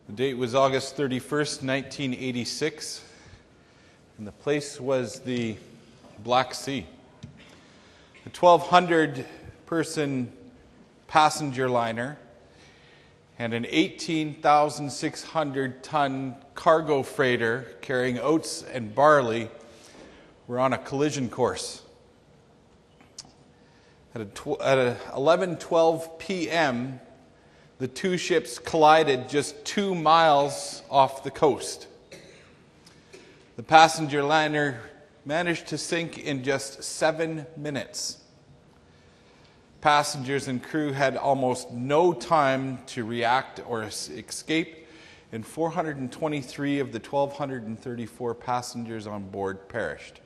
The date was August 31st, 1986, and the place was the Black Sea. A 1,200-person passenger liner and an 18,600-ton cargo freighter carrying oats and barley were on a collision course. At 11:12 p.m., the two ships collided just 2 miles off the coast. The passenger liner managed to sink in just 7 minutes. Passengers and crew had almost no time to react or escape, and 423 of the 1,234 passengers on board perished.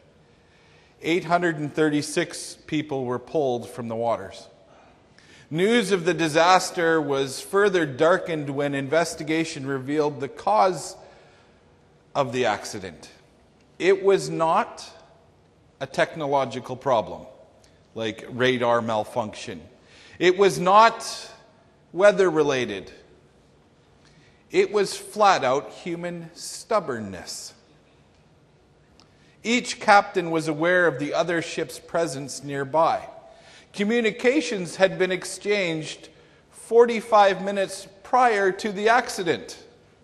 836 people were pulled from the waters. News of the disaster was further darkened when investigation revealed the cause of the accident. It was not a technological problem, like radar malfunction. It was not weather-related. It was flat-out human stubbornness. Each captain was aware of the other ship's presence nearby. Communications had been exchanged 45 minutes prior to the accident.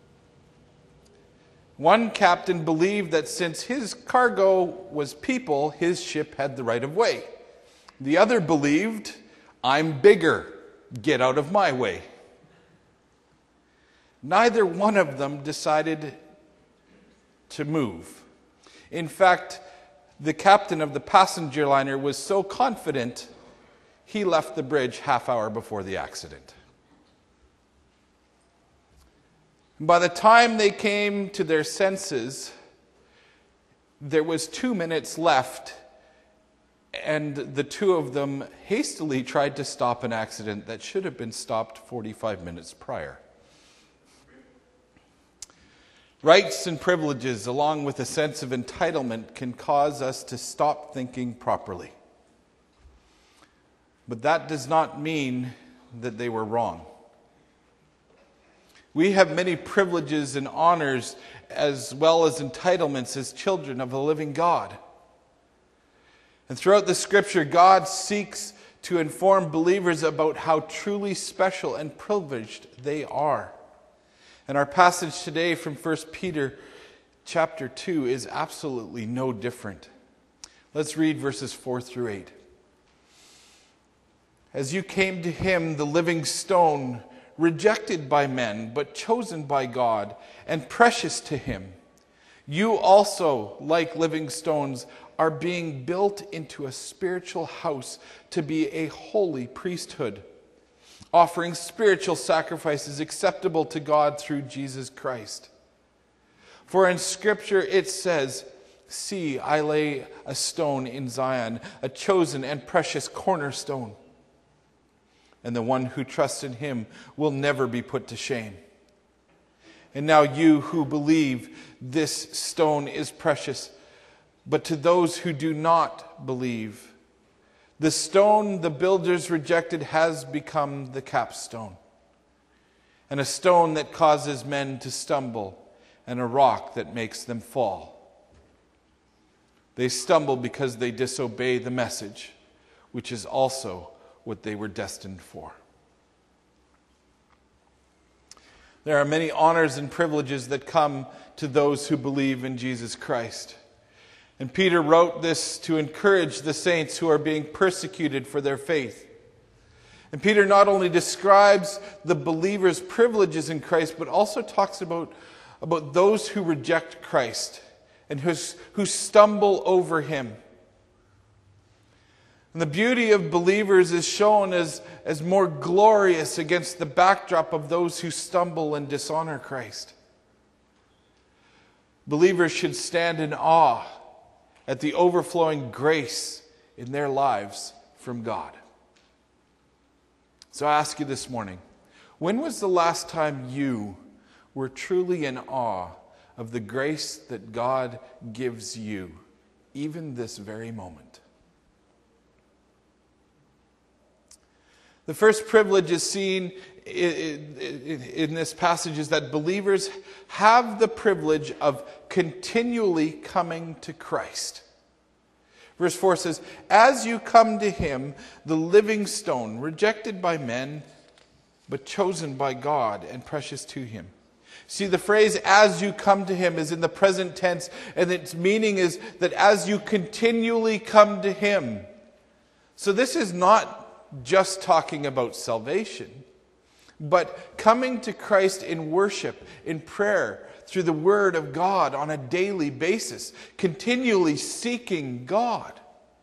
One captain believed that since his cargo was people, his ship had the right of way. The other believed, "I'm bigger, get out of my way." Neither one of them decided to move. In fact, the captain of the passenger liner was so confident, he left the bridge half-hour before the accident. By the time they came to their senses, there was 2 minutes left, and the two of them hastily tried to stop an accident that should have been stopped 45 minutes prior. Rights and privileges, along with a sense of entitlement, can cause us to stop thinking properly. But that does not mean that they were wrong. We have many privileges and honors as well as entitlements as children of the living God. And throughout the Scripture, God seeks to inform believers about how truly special and privileged they are. And our passage today from 1 Peter chapter 2 is absolutely no different. Let's read verses 4 through 8. As you came to him, the living stone, rejected by men, but chosen by God, and precious to him, you also, like living stones, are being built into a spiritual house to be a holy priesthood, offering spiritual sacrifices acceptable to God through Jesus Christ. For in Scripture it says, "See, I lay a stone in Zion, a chosen and precious cornerstone. And the one who trusts in him will never be put to shame." And now you who believe, this stone is precious. But to those who do not believe, the stone the builders rejected has become the capstone, and a stone that causes men to stumble, and a rock that makes them fall. They stumble because they disobey the message, which is also what they were destined for. There are many honors and privileges that come to those who believe in Jesus Christ. And Peter wrote this to encourage the saints who are being persecuted for their faith. And Peter not only describes the believer's privileges in Christ, but also talks about those who reject Christ and who stumble over him. And the beauty of believers is shown as more glorious against the backdrop of those who stumble and dishonor Christ. Believers should stand in awe at the overflowing grace in their lives from God. So I ask you this morning, when was the last time you were truly in awe of the grace that God gives you, even this very moment? The first privilege is seen in this passage is that believers have the privilege of continually coming to Christ. Verse 4 says, "As you come to him, the living stone, rejected by men, but chosen by God and precious to him." See, the phrase, "as you come to him," is in the present tense, and its meaning is that as you continually come to him. So this is not just talking about salvation, but coming to Christ in worship, in prayer, through the Word of God on a daily basis, continually seeking God.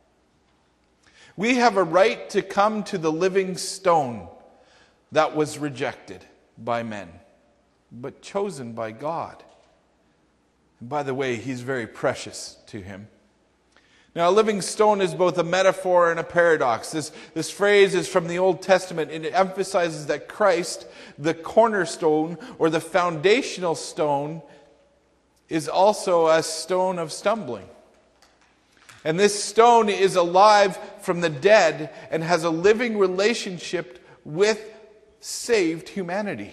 We have a right to come to the living stone that was rejected by men, but chosen by God. And by the way, he's very precious to him. Now, a living stone is both a metaphor and a paradox. This phrase is from the Old Testament, and it emphasizes that Christ, the cornerstone or the foundational stone, is also a stone of stumbling. And this stone is alive from the dead and has a living relationship with saved humanity.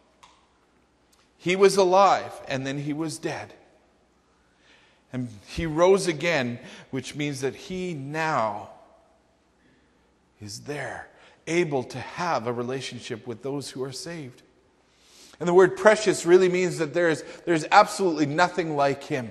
He was alive, and then he was dead. And he rose again, which means that he now is there, able to have a relationship with those who are saved. And the word precious really means that there's absolutely nothing like him.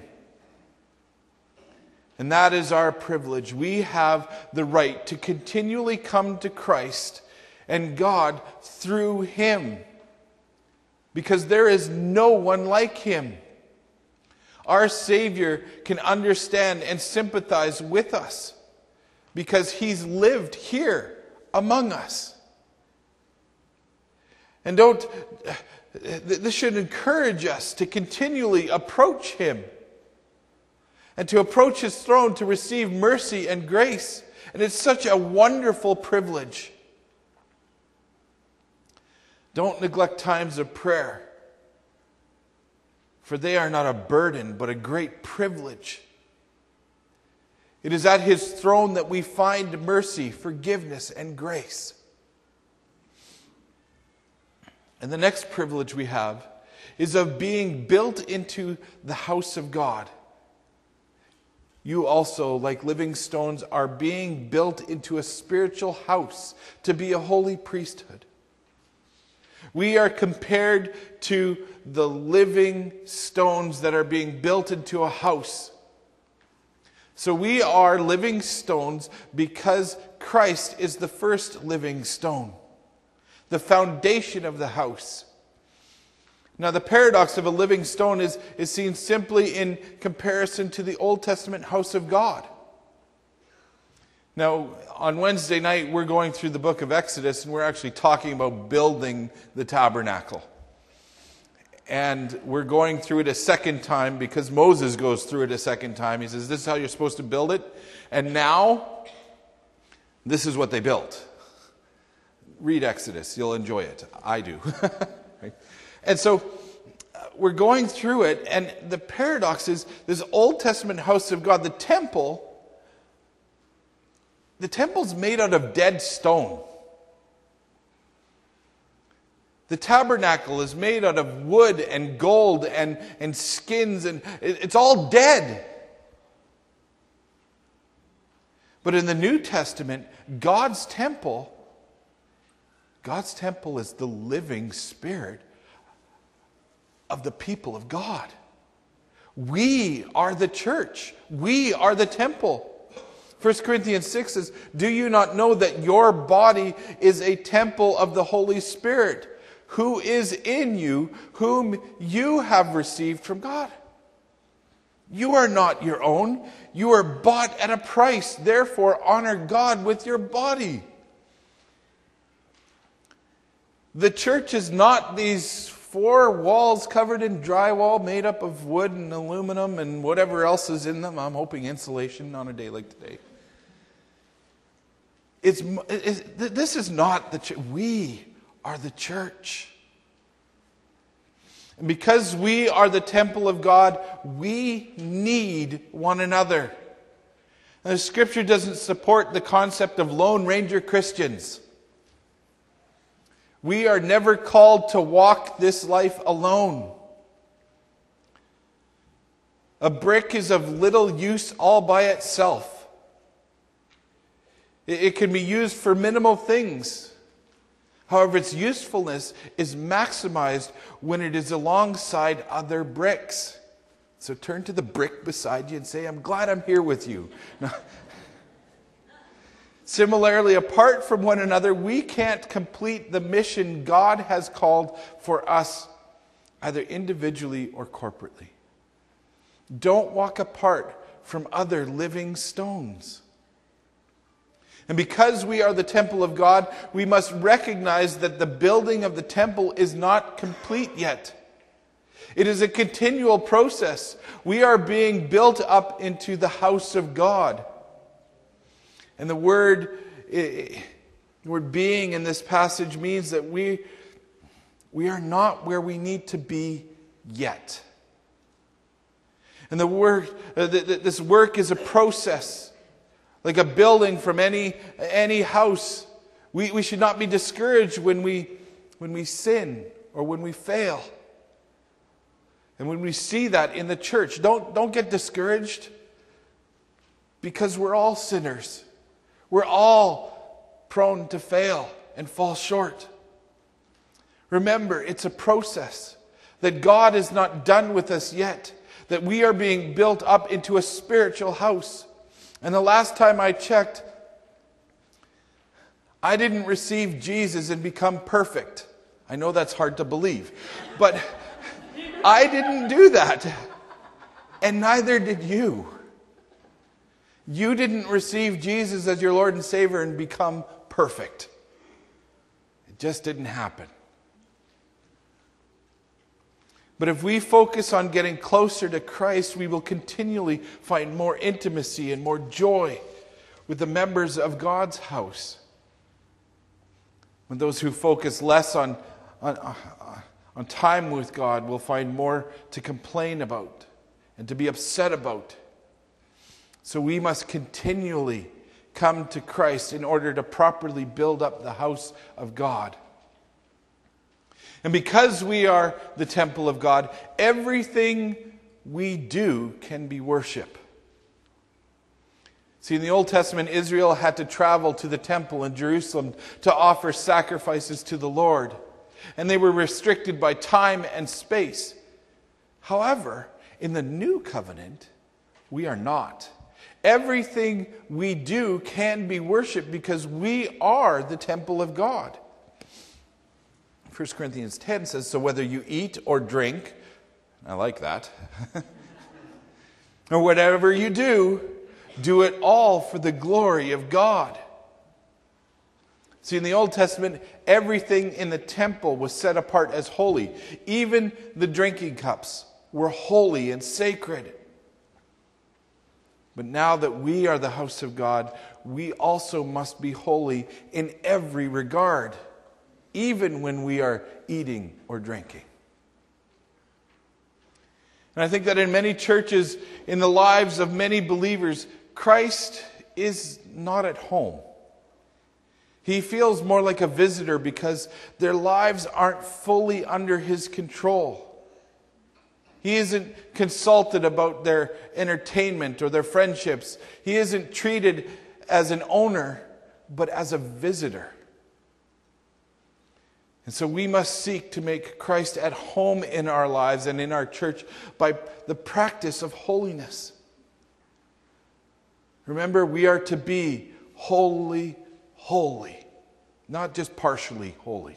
And that is our privilege. We have the right to continually come to Christ and God through him, because there is no one like him. Our Savior can understand and sympathize with us because he's lived here among us. And this should encourage us to continually approach him and to approach his throne to receive mercy and grace. And it's such a wonderful privilege. Don't neglect times of prayer, for they are not a burden, but a great privilege. It is at his throne that we find mercy, forgiveness, and grace. And the next privilege we have is of being built into the house of God. You also, like living stones, are being built into a spiritual house to be a holy priesthood. We are compared to the living stones that are being built into a house. So we are living stones because Christ is the first living stone, the foundation of the house. Now, the paradox of a living stone is seen simply in comparison to the Old Testament house of God. Now, on Wednesday night, we're going through the book of Exodus, and we're actually talking about building the tabernacle. And we're going through it a second time because Moses goes through it a second time. He says, this is how you're supposed to build it. And now, this is what they built. Read Exodus. You'll enjoy it. I do. Right? And so, we're going through it, and the paradox is this Old Testament house of God, the temple's made out of dead stone. The tabernacle is made out of wood and gold and skins, and it's all dead. But in the New Testament, God's temple is the living spirit of the people of God. We are the church. We are the temple. 1 Corinthians 6 says, do you not know that your body is a temple of the Holy Spirit, who is in you, whom you have received from God? You are not your own. You are bought at a price. Therefore, honor God with your body. The church is not these 4 walls covered in drywall made up of wood and aluminum and whatever else is in them. I'm hoping insulation on a day like today. This is not the church. We are the church. And because we are the temple of God, we need one another. And the Scripture doesn't support the concept of Lone Ranger Christians. We are never called to walk this life alone. A brick is of little use all by itself. It can be used for minimal things. However, its usefulness is maximized when it is alongside other bricks. So turn to the brick beside you and say, I'm glad I'm here with you. Similarly, apart from one another, we can't complete the mission God has called for us, either individually or corporately. Don't walk apart from other living stones. And because we are the temple of God, we must recognize that the building of the temple is not complete yet. It is a continual process. We are being built up into the house of God. And the word being in this passage means that we are not where we need to be yet. And this work is a process, like a building from any house. We should not be discouraged when we sin or when we fail. And when we see that in the church, don't get discouraged, because we're all sinners. We're all prone to fail and fall short. Remember, it's a process, that God is not done with us yet, that we are being built up into a spiritual house. And the last time I checked, I didn't receive Jesus and become perfect. I know that's hard to believe, but I didn't do that. And neither did you. You didn't receive Jesus as your Lord and Savior and become perfect. It just didn't happen. But if we focus on getting closer to Christ, we will continually find more intimacy and more joy with the members of God's house. When those who focus less on time with God will find more to complain about and to be upset about. So we must continually come to Christ in order to properly build up the house of God. And because we are the temple of God, everything we do can be worship. See, in the Old Testament, Israel had to travel to the temple in Jerusalem to offer sacrifices to the Lord. And they were restricted by time and space. However, in the new covenant, we are not. Everything we do can be worship because we are the temple of God. 1 Corinthians 10 says, so whether you eat or drink, I like that, or whatever you do, do it all for the glory of God. See, in the Old Testament, everything in the temple was set apart as holy. Even the drinking cups were holy and sacred. But now that we are the house of God, we also must be holy in every regard, even when we are eating or drinking. And I think that in many churches, in the lives of many believers, Christ is not at home. He feels more like a visitor because their lives aren't fully under His control. He isn't consulted about their entertainment or their friendships. He isn't treated as an owner, but as a visitor. And so we must seek to make Christ at home in our lives and in our church by the practice of holiness. Remember, we are to be holy, holy, not just partially holy.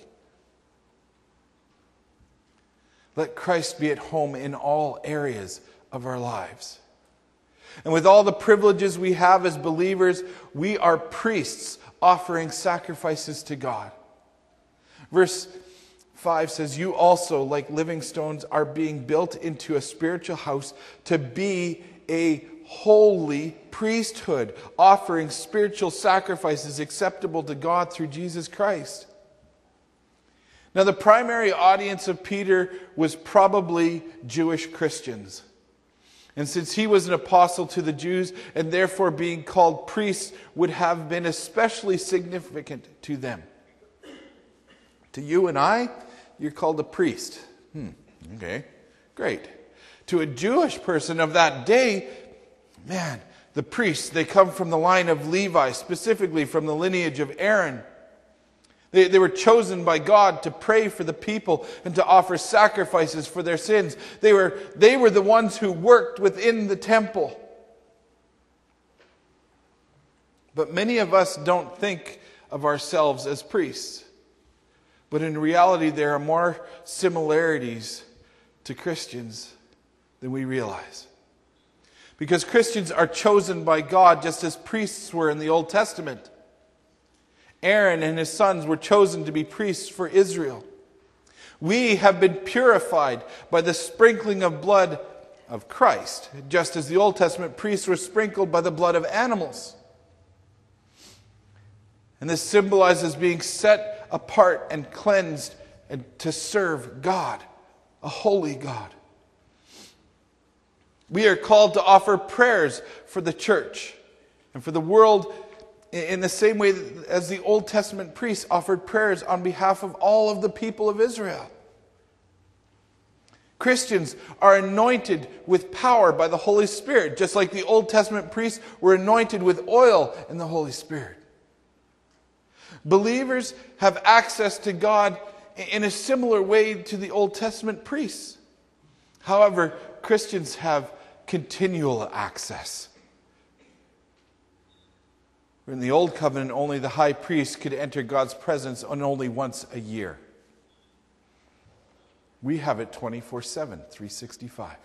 Let Christ be at home in all areas of our lives. And with all the privileges we have as believers, we are priests offering sacrifices to God. Verse 5 says, you also, like living stones, are being built into a spiritual house to be a holy priesthood, offering spiritual sacrifices acceptable to God through Jesus Christ. Now, the primary audience of Peter was probably Jewish Christians. And since he was an apostle to the Jews, and therefore being called priests would have been especially significant to them. To you and I, you're called a priest. Okay, great. To a Jewish person of that day, man, the priests, they come from the line of Levi, specifically from the lineage of Aaron. They were chosen by God to pray for the people and to offer sacrifices for their sins. They were the ones who worked within the temple. But many of us don't think of ourselves as priests. But in reality, there are more similarities to Christians than we realize. Because Christians are chosen by God just as priests were in the Old Testament. Aaron and his sons were chosen to be priests for Israel. We have been purified by the sprinkling of blood of Christ, just as the Old Testament priests were sprinkled by the blood of animals. And this symbolizes being set apart and cleansed and to serve God, a holy God. We are called to offer prayers for the church and for the world in the same way as the Old Testament priests offered prayers on behalf of all of the people of Israel. Christians are anointed with power by the Holy Spirit, just like the Old Testament priests were anointed with oil in the Holy Spirit. Believers have access to God in a similar way to the Old Testament priests. However, Christians have continual access. In the Old Covenant, only the high priest could enter God's presence only once a year. We have it 24/7, 365.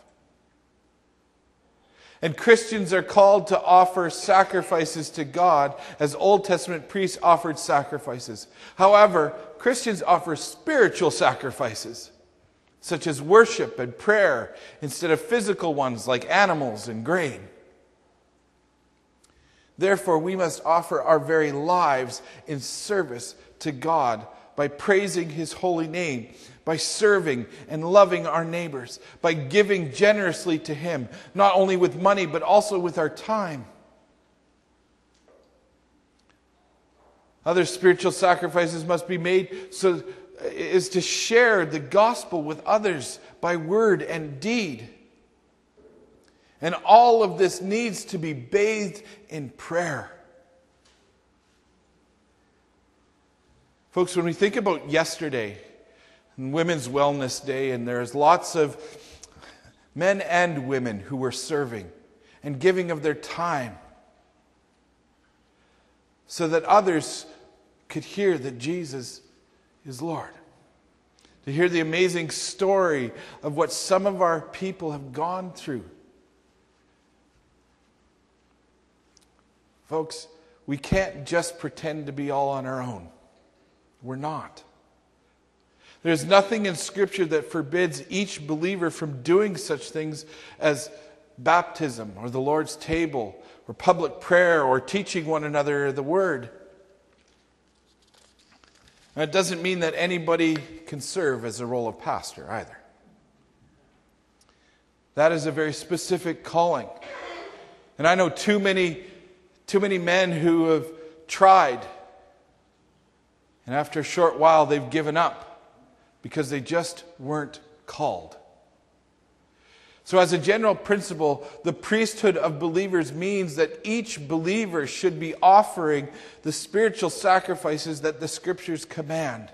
And Christians are called to offer sacrifices to God as Old Testament priests offered sacrifices. However, Christians offer spiritual sacrifices, such as worship and prayer, instead of physical ones like animals and grain. Therefore, we must offer our very lives in service to God by praising His holy name, by serving and loving our neighbors, by giving generously to Him, not only with money, but also with our time. Other spiritual sacrifices must be made is to share the gospel with others by word and deed. And all of this needs to be bathed in prayer. Folks, when we think about yesterday, and Women's Wellness Day, and there's lots of men and women who were serving and giving of their time so that others could hear that Jesus is Lord. To hear the amazing story of what some of our people have gone through. Folks, we can't just pretend to be all on our own. We're not. There's nothing in Scripture that forbids each believer from doing such things as baptism or the Lord's table or public prayer or teaching one another the Word. Now, it doesn't mean that anybody can serve as a role of pastor either. That is a very specific calling. And I know too many men who have tried, and after a short while they've given up because they just weren't called. So as a general principle, the priesthood of believers means that each believer should be offering the spiritual sacrifices that the Scriptures command.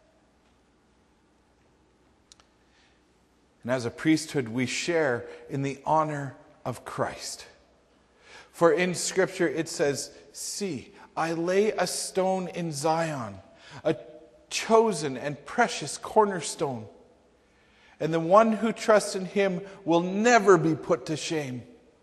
And as a priesthood, we share in the honor of Christ. For in Scripture it says, "See, I lay a stone in Zion, a chosen and precious cornerstone. And the one who trusts in Him will never be put to shame."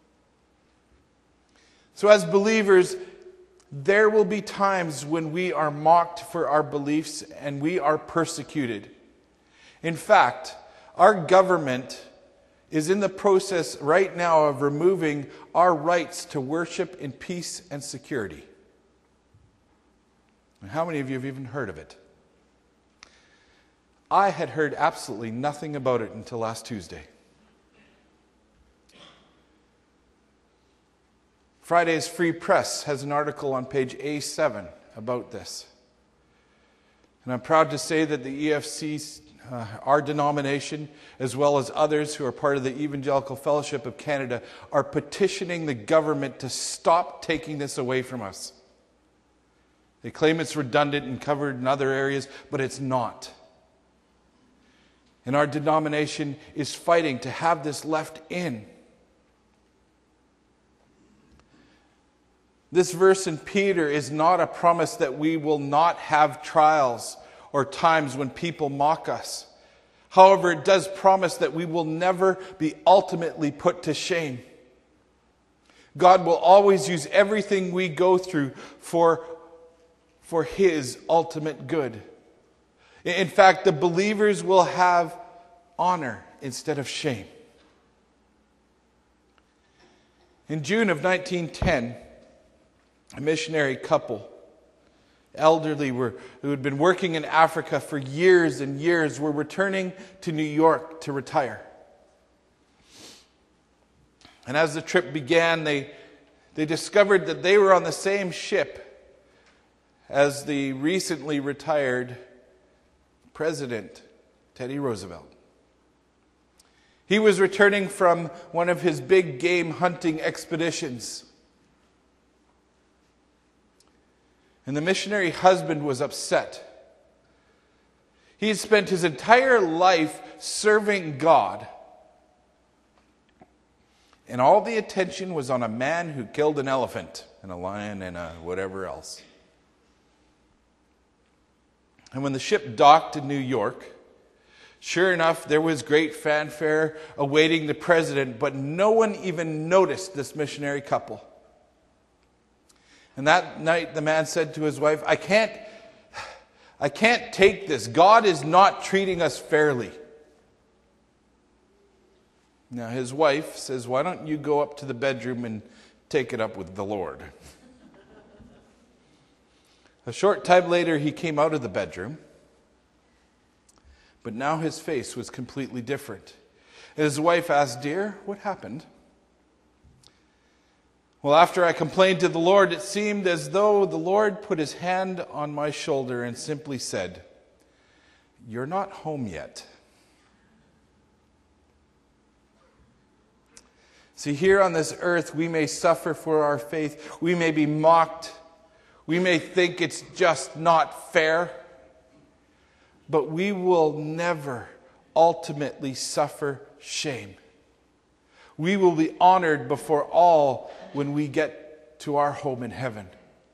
So as believers, there will be times when we are mocked for our beliefs and we are persecuted. In fact, our government is in the process right now of removing our rights to worship in peace and security. And how many of you have even heard of it? I had heard absolutely nothing about it until last Tuesday. Friday's Free Press has an article on page A7 about this. And I'm proud to say that the EFC, our denomination, as well as others who are part of the Evangelical Fellowship of Canada, are petitioning the government to stop taking this away from us. They claim it's redundant and covered in other areas, but it's not. And our denomination is fighting to have this left in. This verse in Peter is not a promise that we will not have trials or times when people mock us. However, it does promise that we will never be ultimately put to shame. God will always use everything we go through for His ultimate good. In fact, the believers will have honor instead of shame. In June of 1910, a missionary couple, elderly, who had been working in Africa for years and years, were returning to New York to retire. And as the trip began, they discovered that they were on the same ship as the recently retired President Teddy Roosevelt. He was returning from one of his big game hunting expeditions. And the missionary husband was upset. He had spent his entire life serving God. And all the attention was on a man who killed an elephant and a lion and a whatever else. And when the ship docked in New York, sure enough, there was great fanfare awaiting the president, but no one even noticed this missionary couple. And that night the man said to his wife, I can't take this. God is not treating us fairly. Now his wife says, why don't you go up to the bedroom and take it up with the Lord? A short time later he came out of the bedroom, but now his face was completely different. His wife asked, dear, what happened? Well, after I complained to the Lord, it seemed as though the Lord put his hand on my shoulder and simply said, you're not home yet. See, here on this earth, we may suffer for our faith. We may be mocked. We may think it's just not fair. But we will never ultimately suffer shame. We will be honored before all when we get to our home in heaven.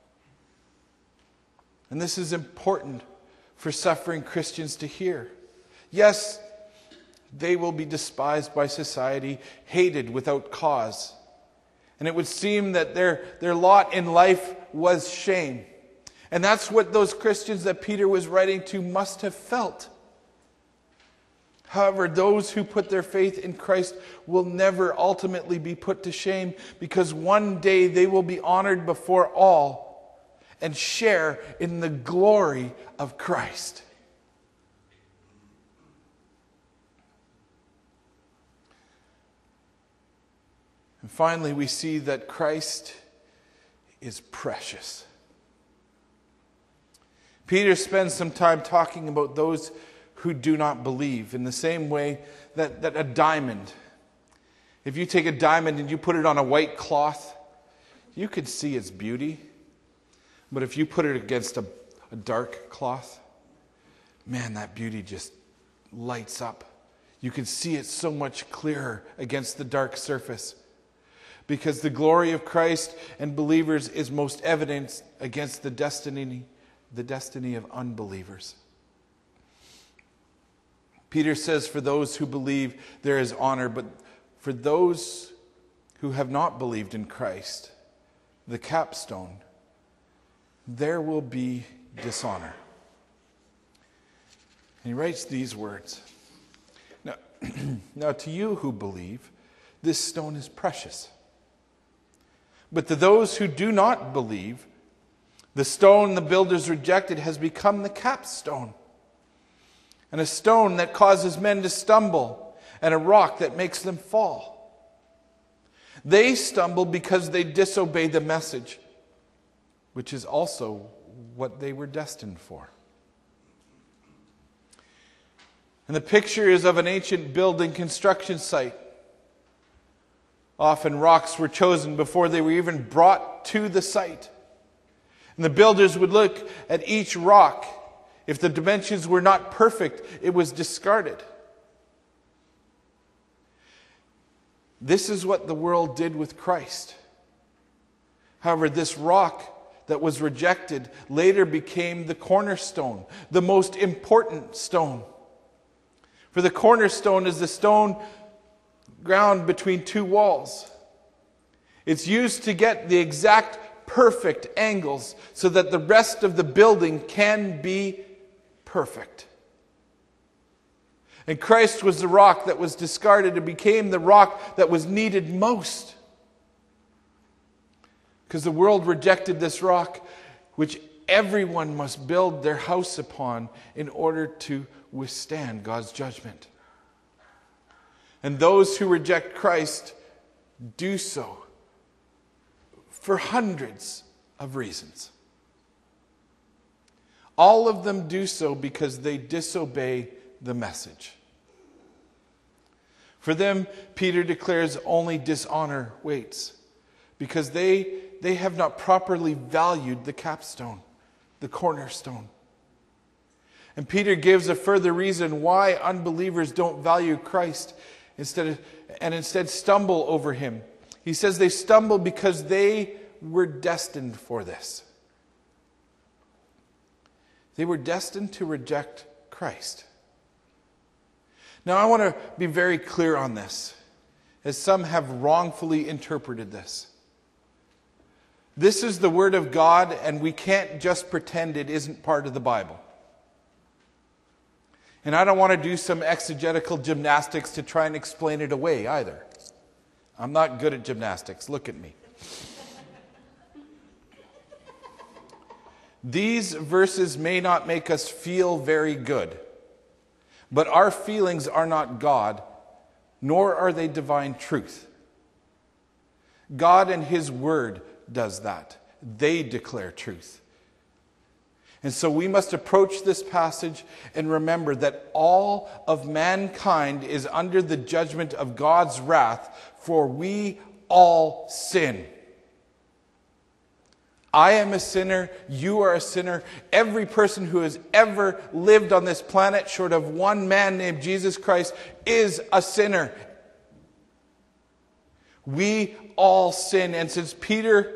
And this is important for suffering Christians to hear. Yes, they will be despised by society, hated without cause. And it would seem that their lot in life was shame. And that's what those Christians that Peter was writing to must have felt. However, those who put their faith in Christ will never ultimately be put to shame, because one day they will be honored before all and share in the glory of Christ. And finally, we see that Christ is precious. Peter spends some time talking about those who do not believe, in the same way that a diamond, if you take a diamond and you put it on a white cloth, you can see its beauty. But if you put it against a dark cloth, man, that beauty just lights up. You can see it so much clearer against the dark surface. Because the glory of Christ and believers is most evident against the destiny of unbelievers. Peter says, for those who believe, there is honor, but for those who have not believed in Christ, the capstone, there will be dishonor. And he writes these words. Now to you who believe, this stone is precious. But to those who do not believe, the stone the builders rejected has become the capstone, and a stone that causes men to stumble, and a rock that makes them fall. They stumble because they disobey the message, which is also what they were destined for. And the picture is of an ancient building construction site. Often rocks were chosen before they were even brought to the site. And the builders would look at each rock. If the dimensions were not perfect, it was discarded. This is what the world did with Christ. However, this rock that was rejected later became the cornerstone, the most important stone. For the cornerstone is the stone ground between two walls. It's used to get the exact perfect angles so that the rest of the building can be perfect. And Christ was the rock that was discarded and became the rock that was needed most. Because the world rejected this rock, which everyone must build their house upon in order to withstand God's judgment. And those who reject Christ do so for hundreds of reasons. All of them do so because they disobey the message. For them, Peter declares only dishonor waits, because they have not properly valued the capstone, the cornerstone. And Peter gives a further reason why unbelievers don't value Christ instead stumble over him. He says they stumble because they were destined for this. They were destined to reject Christ. Now, I want to be very clear on this, as some have wrongfully interpreted this. This is the Word of God, and we can't just pretend it isn't part of the Bible. And I don't want to do some exegetical gymnastics to try and explain it away either. I'm not good at gymnastics. Look at me. These verses may not make us feel very good, but our feelings are not God, nor are they divine truth. God and His Word does that. They declare truth. And so we must approach this passage and remember that all of mankind is under the judgment of God's wrath, for we all sin. I am a sinner, you are a sinner. Every person who has ever lived on this planet, short of one man named Jesus Christ, is a sinner. We all sin. And since Peter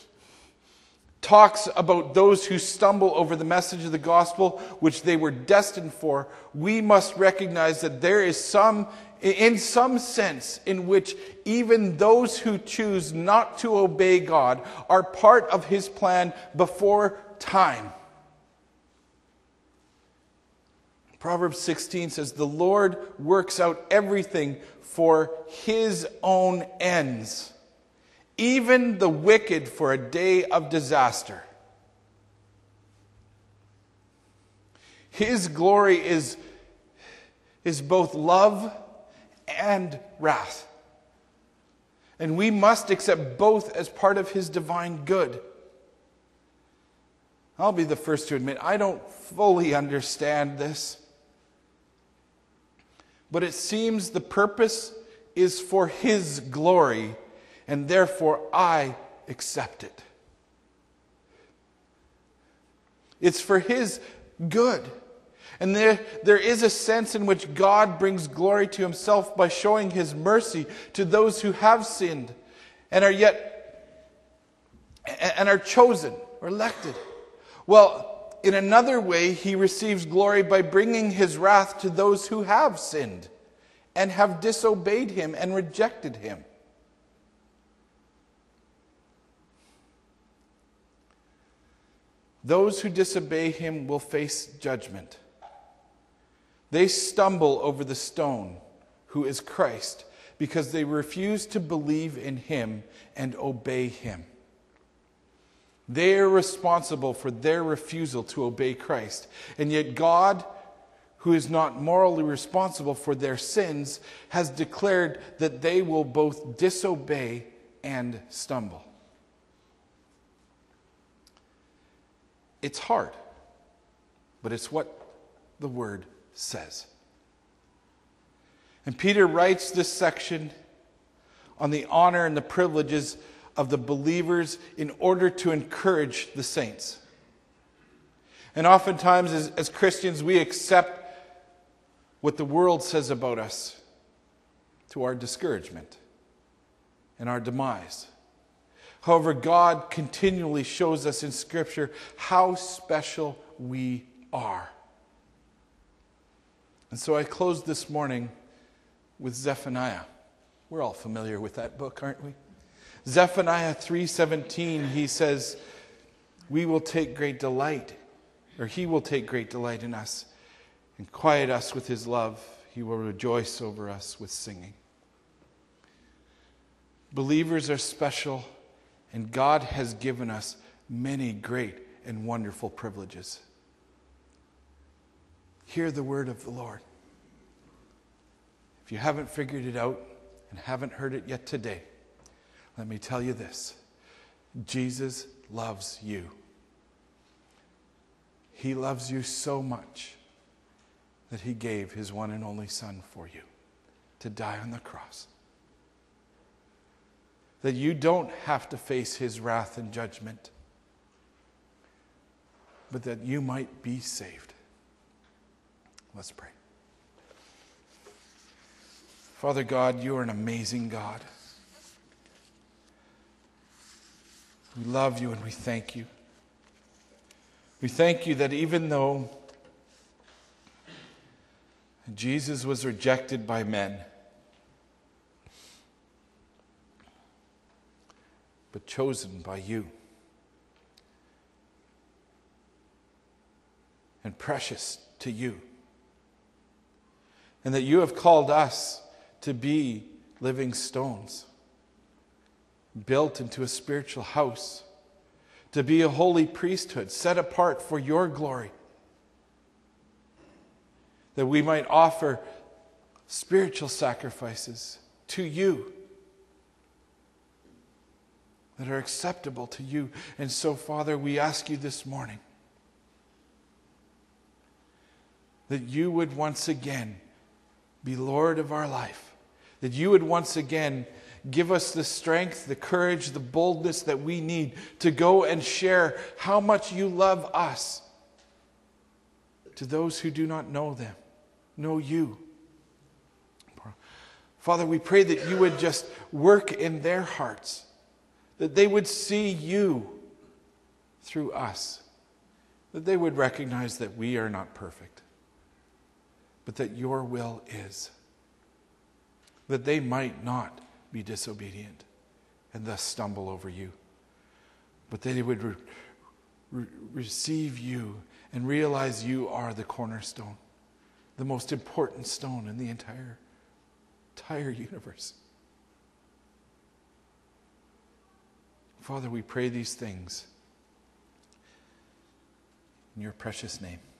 talks about those who stumble over the message of the gospel, which they were destined for, we must recognize that there is in some sense in which even those who choose not to obey God are part of His plan before time. Proverbs 16 says, "The Lord works out everything for His own ends, even the wicked for a day of disaster." His glory is both love and wrath. And we must accept both as part of His divine good. I'll be the first to admit, I don't fully understand this. But it seems the purpose is for His glory, and therefore I accept it. It's for His good. And there is a sense in which God brings glory to Himself by showing His mercy to those who have sinned and are chosen or elected. Well, in another way, He receives glory by bringing His wrath to those who have sinned and have disobeyed Him and rejected Him. Those who disobey Him will face judgment. They stumble over the stone, who is Christ, because they refuse to believe in Him and obey Him. They are responsible for their refusal to obey Christ. And yet God, who is not morally responsible for their sins, has declared that they will both disobey and stumble. It's hard, but it's what the Word says. And Peter writes this section on the honor and the privileges of the believers in order to encourage the saints. And oftentimes as Christians, we accept what the world says about us to our discouragement and our demise. However, God continually shows us in Scripture how special we are. And so I closed this morning with Zephaniah. We're all familiar with that book, aren't we? Zephaniah 3:17, he says, we will take great delight, or he will take great delight in us and quiet us with his love. He will rejoice over us with singing. Believers are special, and God has given us many great and wonderful privileges. Hear the word of the Lord. If you haven't figured it out and haven't heard it yet today, let me tell you this. Jesus loves you. He loves you so much that he gave his one and only Son for you to die on the cross. That you don't have to face his wrath and judgment, but that you might be saved. Let's pray. Father God, you are an amazing God. We love you and we thank you. We thank you that even though Jesus was rejected by men, but chosen by you, and precious to you, and that you have called us to be living stones, built into a spiritual house, to be a holy priesthood set apart for your glory, that we might offer spiritual sacrifices to you that are acceptable to you. And so, Father, we ask you this morning that you would once again be Lord of our life, that you would once again give us the strength, the courage, the boldness that we need to go and share how much you love us to those who do not know you. Father, we pray that you would just work in their hearts, that they would see you through us, that they would recognize that we are not perfect, but that your will is, that they might not be disobedient and thus stumble over you, but they would receive you and realize you are the cornerstone, the most important stone in the entire universe. Father, we pray these things in your precious name.